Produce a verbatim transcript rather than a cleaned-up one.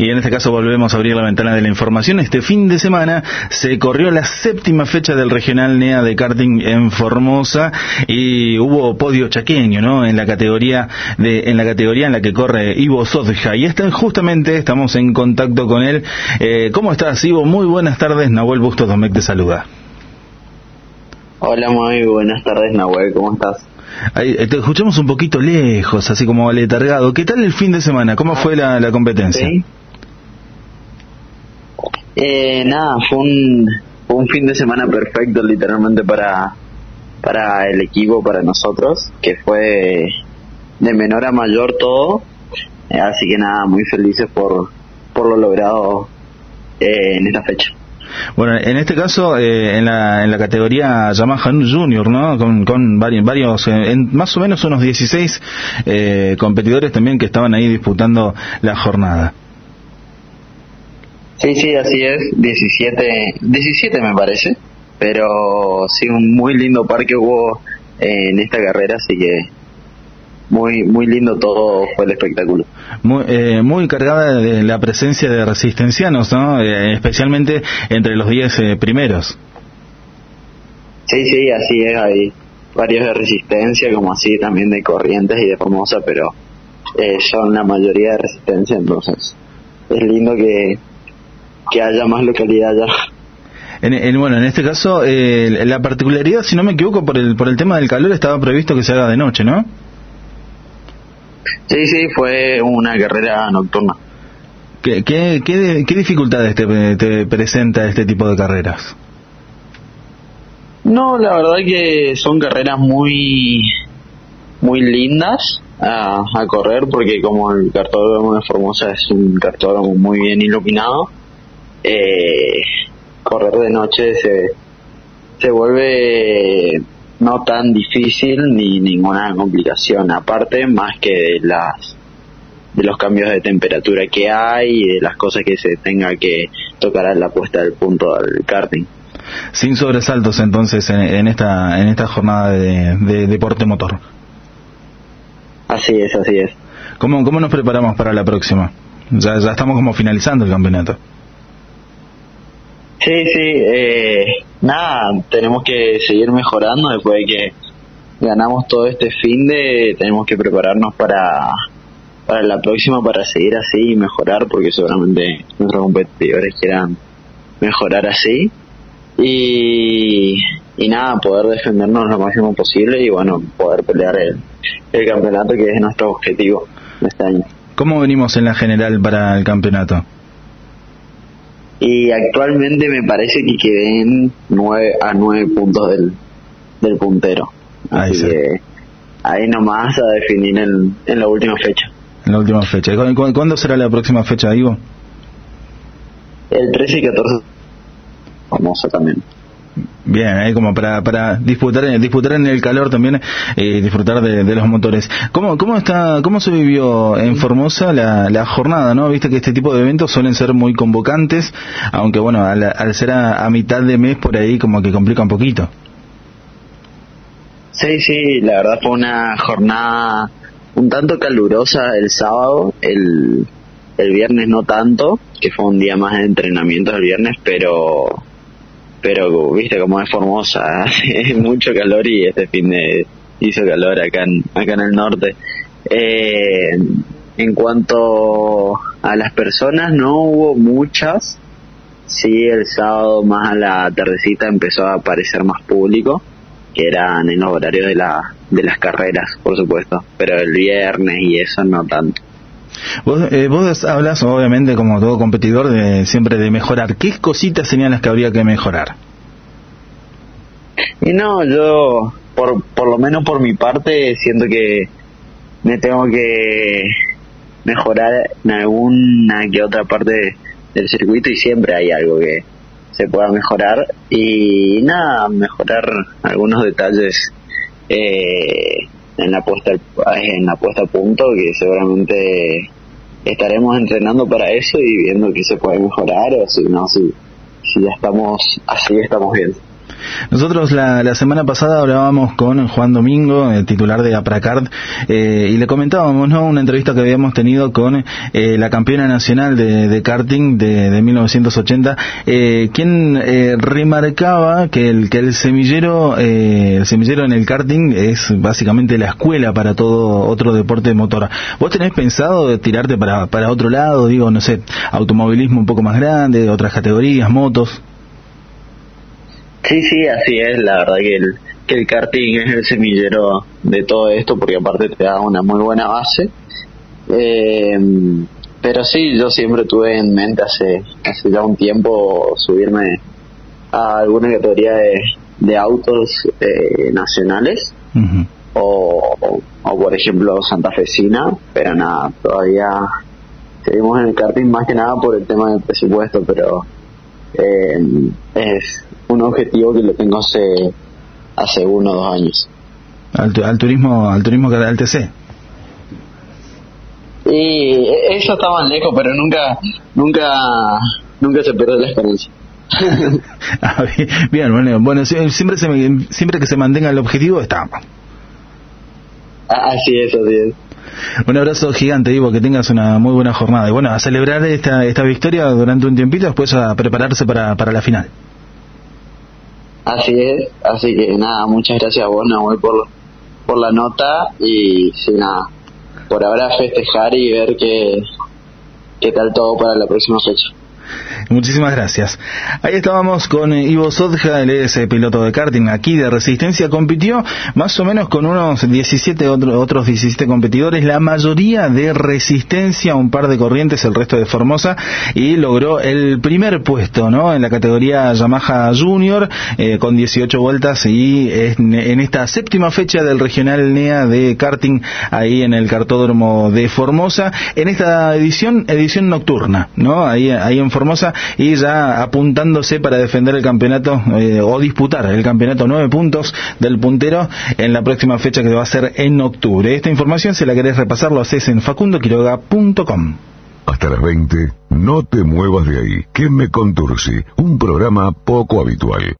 Y en este caso volvemos a abrir la ventana de la información. Este fin de semana se corrió la séptima fecha del Regional N E A de karting en Formosa y hubo podio chaqueño, ¿no? En la categoría de, en la categoría en la que corre Ivo Sodja. Y esta, justamente estamos en contacto con él. Eh, ¿Cómo estás, Ivo? Muy buenas tardes. Nahuel Bustos Domecq te saluda. Hola, muy buenas tardes, Nahuel. ¿Cómo estás? Ahí, te escuchamos un poquito lejos, así como aletargado. ¿Qué tal el fin de semana? ¿Cómo fue la, la competencia? ¿Sí? Eh, nada, fue un, fue un fin de semana perfecto, literalmente, para, para el equipo, para nosotros, que fue de menor a mayor todo. Eh, así que nada, muy felices por, por lo logrado eh, en esta fecha. Bueno, en este caso, eh, en la en la categoría Yamaha Junior, ¿no? Con, con varios, varios eh, en más o menos unos dieciséis eh, competidores también que estaban ahí disputando la jornada. Sí, sí, así es, diecisiete, diecisiete me parece, pero sí, un muy lindo par que hubo eh, en esta carrera, así que muy muy lindo todo fue el espectáculo. Muy, eh, muy cargada de la presencia de resistencianos, ¿no? Eh, especialmente entre los diez eh, primeros. Sí, sí, así es, hay varios de resistencia, como así también de Corrientes y de Formosa, pero eh, son la mayoría de resistencia, entonces es lindo que que haya más localidad allá. En, en, bueno, en este caso, eh, la particularidad, si no me equivoco, por el por el tema del calor, estaba previsto que se haga de noche, ¿no? Sí, sí, fue una carrera nocturna. ¿Qué, qué, qué, qué dificultades te, te presenta este tipo de carreras? No, la verdad que son carreras muy muy lindas a, a correr, porque como el cartódromo de Formosa es un cartódromo muy bien iluminado, eh, correr de noche se, se vuelve no tan difícil ni ninguna complicación, aparte más que de las de los cambios de temperatura que hay y de las cosas que se tenga que tocar a la puesta del punto del karting. Sin sobresaltos entonces en, en esta en esta jornada de, de deporte motor. Así es, así es. ¿Cómo, cómo nos preparamos para la próxima? Ya, ya estamos como finalizando el campeonato. Sí, sí, eh, nada, tenemos que seguir mejorando después de que ganamos todo este fin de, tenemos que prepararnos para, para la próxima, para seguir así y mejorar, porque seguramente nuestros competidores quieran mejorar así, y, y nada, poder defendernos lo máximo posible y bueno, poder pelear el, el campeonato, que es nuestro objetivo de este año. ¿Cómo venimos en la general para el campeonato? Y actualmente me parece que quedé en nueve a nueve puntos del, del puntero. Así ahí que ahí nomás a definir en, en la última fecha. En la última fecha. ¿Cu- ¿Cuándo será la próxima fecha, Ivo? El trece y catorce. Famosa también. Bien, ahí como para para disputar disputar en el calor también, eh, disfrutar de, de los motores. ¿Cómo cómo está cómo se vivió en Formosa la, la jornada, no? Viste que este tipo de eventos suelen ser muy convocantes, aunque bueno, al, al ser a, a mitad de mes por ahí como que complica un poquito. Sí, sí, la verdad fue una jornada un tanto calurosa el sábado, el el viernes no tanto, que fue un día más de entrenamiento el viernes, pero pero viste como es Formosa, hace mucho calor y este fin de hizo calor acá en, acá en el norte. Eh, en cuanto a las personas, no hubo muchas, sí, el sábado más a la tardecita empezó a aparecer más público, que eran en los horarios de, la, de las carreras, por supuesto, pero el viernes y eso no tanto. Vos, eh, vos hablas, obviamente, como todo competidor, de siempre de mejorar. ¿Qué cositas serían las que habría que mejorar? Y no, yo, por por lo menos por mi parte, siento que me tengo que mejorar en alguna que otra parte del circuito, y siempre hay algo que se pueda mejorar. Y nada, mejorar algunos detalles eh, en la puesta en la puesta a punto, que seguramente estaremos entrenando para eso y viendo que se puede mejorar, o si no, si, si ya estamos así, estamos bien. Nosotros la, la semana pasada hablábamos con Juan Domingo, el titular de Apracard, eh, y le comentábamos, ¿no?, una entrevista que habíamos tenido con eh, la campeona nacional de, de karting de, de mil novecientos ochenta, eh, quien eh, remarcaba que el que el semillero eh, el semillero en el karting es básicamente la escuela para todo otro deporte motor. ¿Vos tenés pensado tirarte para, para otro lado? Digo, no sé, automovilismo un poco más grande, otras categorías, motos. Sí, sí, así es. La verdad que el, que el karting es el semillero de todo esto, porque aparte te da una muy buena base. Eh, pero sí, yo siempre tuve en mente hace, hace ya un tiempo subirme a alguna categoría de, de autos eh, nacionales, uh-huh. o, o, o por ejemplo santafesina, pero nada, todavía seguimos en el karting más que nada por el tema del presupuesto, pero eh, es un objetivo que lo tengo hace hace uno o dos años. Al, al turismo, al turismo que al T C. Y eso está más lejos, pero nunca, nunca, nunca se pierde la esperanza. Ah, bien, bueno, bueno, siempre se, siempre que se mantenga el objetivo está. Así es, así es. Un abrazo gigante, Ivo, que tengas una muy buena jornada. Y bueno, a celebrar esta esta victoria durante un tiempito, después a prepararse para, para la final. Así es, así que nada, muchas gracias a vos, Nahuel, por, por la nota, y sí, nada, por ahora festejar y ver qué, qué tal todo para la próxima fecha. Muchísimas gracias. Ahí estábamos con Ivo Sodja, él es piloto de karting aquí de Resistencia. Compitió más o menos con unos diecisiete otro, otros diecisiete competidores, la mayoría de Resistencia, un par de Corrientes, el resto de Formosa, y logró el primer puesto, ¿no?, en la categoría Yamaha Junior, eh, con dieciocho vueltas, y en, en esta séptima fecha del regional N E A de karting ahí en el cartódromo de Formosa, en esta edición edición nocturna, ¿no?, ahí, ahí en Formosa, y ya apuntándose para defender el campeonato eh, o disputar el campeonato, nueve puntos del puntero en la próxima fecha, que va a ser en octubre. Esta información, si la querés repasar, lo haces en facundo quiroga punto com. Hasta las veinte, no te muevas de ahí, que me contursi, un programa poco habitual.